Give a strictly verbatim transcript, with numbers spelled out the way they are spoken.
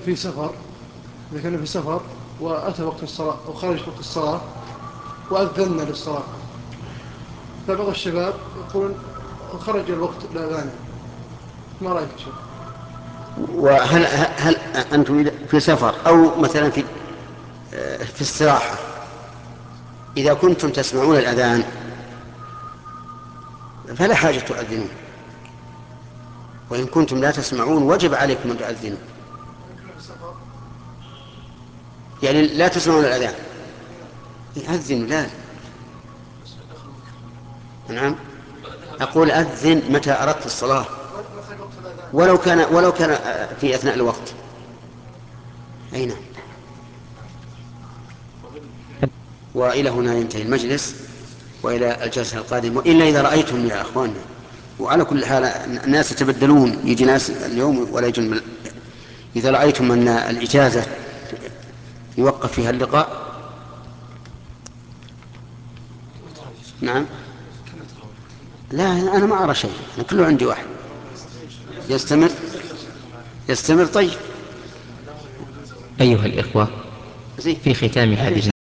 في سفر إذا كان في سفر وأتى وقت الصلاة أو خرج وقت الصلاة وأذنا للصلاة، فبعض الشباب يقولون خرج الوقت الأذان، ما رأيك يا شيخ؟ وهل هل أنتم في سفر أو مثلا في في استراحة، إذا كنتم تسمعون الأذان فلا حاجة تؤذنون، وإن كنتم لا تسمعون وجب عليكم أن تؤذنوا. يعني لا تسمعون الأذان يأذن لازم. نعم، أقول أذن متى أردت الصلاة، ولو كان ولو كان في أثناء الوقت. أي نعم. وإلى هنا ينتهي المجلس، وإلى الجلسة القادمة، وإلا إذا رأيتم يا أخواننا. وعلى كل حال الناس يتبدلون، يجي ناس اليوم ولا يجون. إذا رأيتم أن الإجازة يوقف فيها اللقاء. نعم. لا أنا ما أرى شيء، أنا كله عندي واحد. يستمر يستمر طيب. أيها الإخوة، زين. في ختام حديث